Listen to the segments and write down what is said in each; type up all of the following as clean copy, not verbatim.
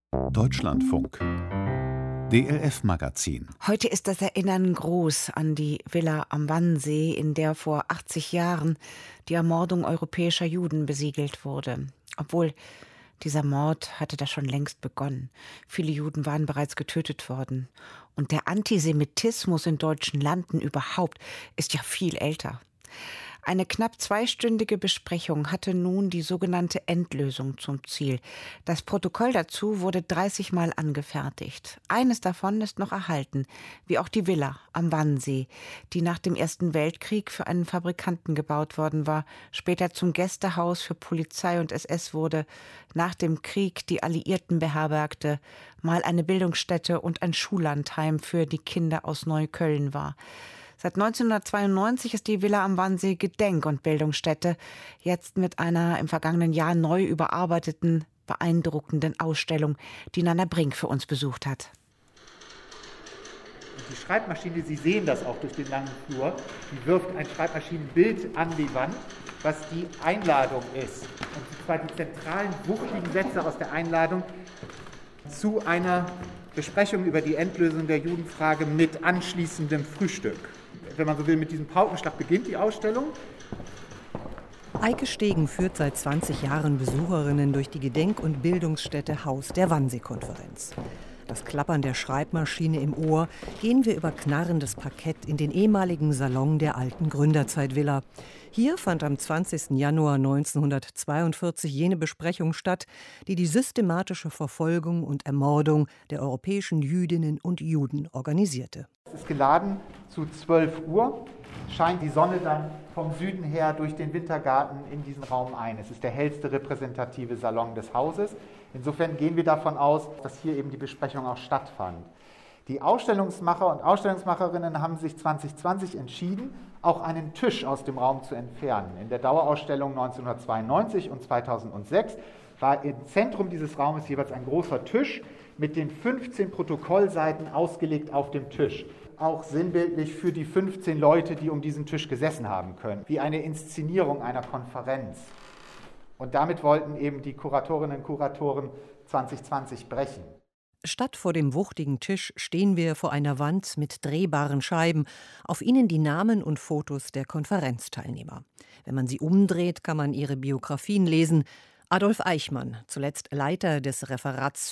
Deutschlandfunk. DLF-Magazin. Heute ist das Erinnern groß an die Villa am Wannsee, in der vor 80 Jahren die Ermordung europäischer Juden besiegelt wurde. Obwohl dieser Mord hatte da schon längst begonnen. Viele Juden waren bereits getötet worden. Und der Antisemitismus in deutschen Landen überhaupt ist ja viel älter. Eine knapp zweistündige Besprechung hatte nun die sogenannte Endlösung zum Ziel. Das Protokoll dazu wurde 30 Mal angefertigt. Eines davon ist noch erhalten, wie auch die Villa am Wannsee, die nach dem Ersten Weltkrieg für einen Fabrikanten gebaut worden war, später zum Gästehaus für Polizei und SS wurde, nach dem Krieg die Alliierten beherbergte, mal eine Bildungsstätte und ein Schullandheim für die Kinder aus Neukölln war. Seit 1992 ist die Villa am Wannsee Gedenk- und Bildungsstätte, jetzt mit einer im vergangenen Jahr neu überarbeiteten, beeindruckenden Ausstellung, die Nana Brink für uns besucht hat. Die Schreibmaschine, Sie sehen das auch durch den langen Flur, die wirft ein Schreibmaschinenbild an die Wand, was die Einladung ist. Und zwar die zentralen, wuchtigen Sätze aus der Einladung zu einer Besprechung über die Endlösung der Judenfrage mit anschließendem Frühstück. Wenn man so will, mit diesem Paukenschlag beginnt die Ausstellung. Eike Stegen führt seit 20 Jahren Besucherinnen durch die Gedenk- und Bildungsstätte Haus der Wannsee-Konferenz. Das Klappern der Schreibmaschine im Ohr gehen wir über knarrendes Parkett in den ehemaligen Salon der alten Gründerzeitvilla. Hier fand am 20. Januar 1942 jene Besprechung statt, die die systematische Verfolgung und Ermordung der europäischen Jüdinnen und Juden organisierte. Es ist geladen zu 12 Uhr, scheint die Sonne dann vom Süden her durch den Wintergarten in diesen Raum ein. Es ist der hellste repräsentative Salon des Hauses. Insofern gehen wir davon aus, dass hier eben die Besprechung auch stattfand. Die Ausstellungsmacher und Ausstellungsmacherinnen haben sich 2020 entschieden, auch einen Tisch aus dem Raum zu entfernen. In der Dauerausstellung 1992 und 2006 war im Zentrum dieses Raumes jeweils ein großer Tisch mit den 15 Protokollseiten ausgelegt auf dem Tisch. Auch sinnbildlich für die 15 Leute, die um diesen Tisch gesessen haben können, wie eine Inszenierung einer Konferenz. Und damit wollten eben die Kuratorinnen und Kuratoren 2020 brechen. Statt vor dem wuchtigen Tisch stehen wir vor einer Wand mit drehbaren Scheiben, auf ihnen die Namen und Fotos der Konferenzteilnehmer. Wenn man sie umdreht, kann man ihre Biografien lesen. Adolf Eichmann, zuletzt Leiter des Referats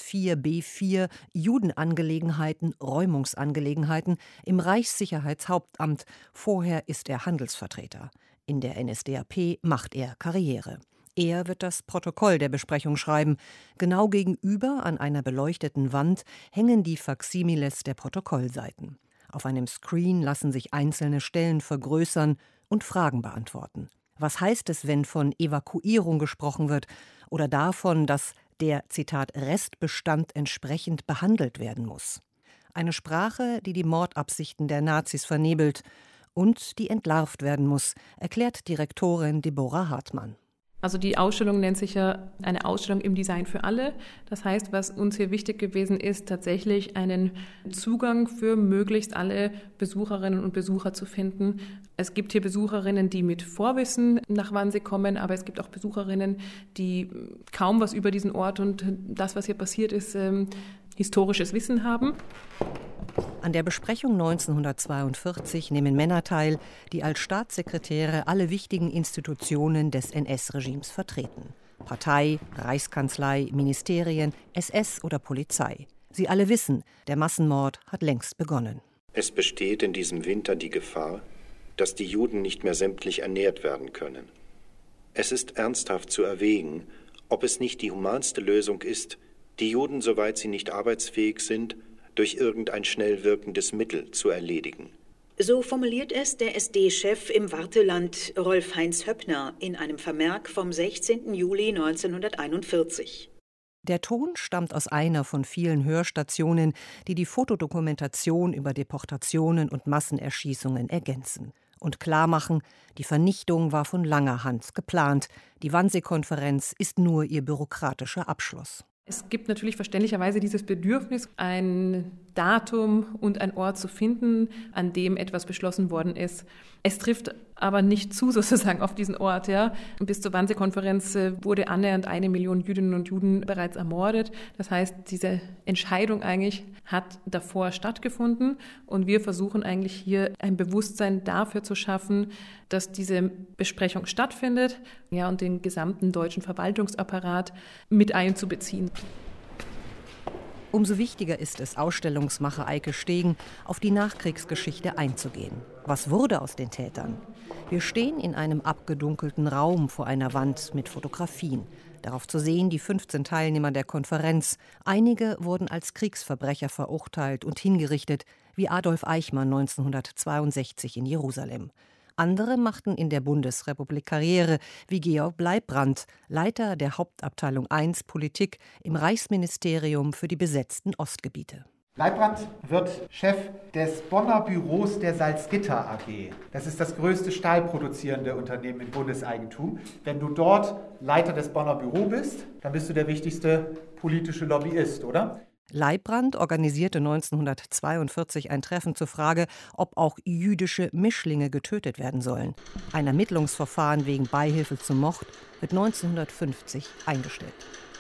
4b4 Judenangelegenheiten, Räumungsangelegenheiten im Reichssicherheitshauptamt. Vorher ist er Handelsvertreter. In der NSDAP macht er Karriere. Er wird das Protokoll der Besprechung schreiben. Genau gegenüber an einer beleuchteten Wand hängen die Faksimiles der Protokollseiten. Auf einem Screen lassen sich einzelne Stellen vergrößern und Fragen beantworten. Was heißt es, wenn von Evakuierung gesprochen wird oder davon, dass der, Zitat, Restbestand entsprechend behandelt werden muss? Eine Sprache, die die Mordabsichten der Nazis vernebelt und die entlarvt werden muss, erklärt Direktorin Deborah Hartmann. Also die Ausstellung nennt sich ja eine Ausstellung im Design für alle. Das heißt, was uns hier wichtig gewesen ist, tatsächlich einen Zugang für möglichst alle Besucherinnen und Besucher zu finden. Es gibt hier Besucherinnen, die mit Vorwissen nach Wannsee kommen, aber es gibt auch Besucherinnen, die kaum was über diesen Ort und das, was hier passiert ist, historisches Wissen haben. An der Besprechung 1942 nehmen Männer teil, die als Staatssekretäre alle wichtigen Institutionen des NS-Regimes vertreten. Partei, Reichskanzlei, Ministerien, SS oder Polizei. Sie alle wissen, der Massenmord hat längst begonnen. Es besteht in diesem Winter die Gefahr, dass die Juden nicht mehr sämtlich ernährt werden können. Es ist ernsthaft zu erwägen, ob es nicht die humanste Lösung ist, die Juden, soweit sie nicht arbeitsfähig sind, durch irgendein schnell wirkendes Mittel zu erledigen. So formuliert es der SD-Chef im Warteland Rolf-Heinz Höppner in einem Vermerk vom 16. Juli 1941. Der Ton stammt aus einer von vielen Hörstationen, die die Fotodokumentation über Deportationen und Massenerschießungen ergänzen und klarmachen, die Vernichtung war von langer Hand geplant. Die Wannsee-Konferenz ist nur ihr bürokratischer Abschluss. Es gibt natürlich verständlicherweise dieses Bedürfnis, ein Datum und ein Ort zu finden, an dem etwas beschlossen worden ist. Es trifft aber nicht zu sozusagen auf diesen Ort. Ja. Bis zur Wannsee-Konferenz wurde annähernd 1 Million Jüdinnen und Juden bereits ermordet. Das heißt, diese Entscheidung eigentlich hat davor stattgefunden und wir versuchen eigentlich hier ein Bewusstsein dafür zu schaffen, dass diese Besprechung stattfindet, ja, und den gesamten deutschen Verwaltungsapparat mit einzubeziehen. Umso wichtiger ist es, Ausstellungsmacher Eike Stegen auf die Nachkriegsgeschichte einzugehen. Was wurde aus den Tätern? Wir stehen in einem abgedunkelten Raum vor einer Wand mit Fotografien. Darauf zu sehen die 15 Teilnehmer der Konferenz. Einige wurden als Kriegsverbrecher verurteilt und hingerichtet, wie Adolf Eichmann 1962 in Jerusalem. Andere machten in der Bundesrepublik Karriere, wie Georg Leibbrandt, Leiter der Hauptabteilung 1 Politik im Reichsministerium für die besetzten Ostgebiete. Leibbrandt wird Chef des Bonner Büros der Salzgitter AG. Das ist das größte stahlproduzierende Unternehmen im Bundeseigentum. Wenn du dort Leiter des Bonner Büros bist, dann bist du der wichtigste politische Lobbyist, oder? Leibbrandt organisierte 1942 ein Treffen zur Frage, ob auch jüdische Mischlinge getötet werden sollen. Ein Ermittlungsverfahren wegen Beihilfe zum Mord wird 1950 eingestellt.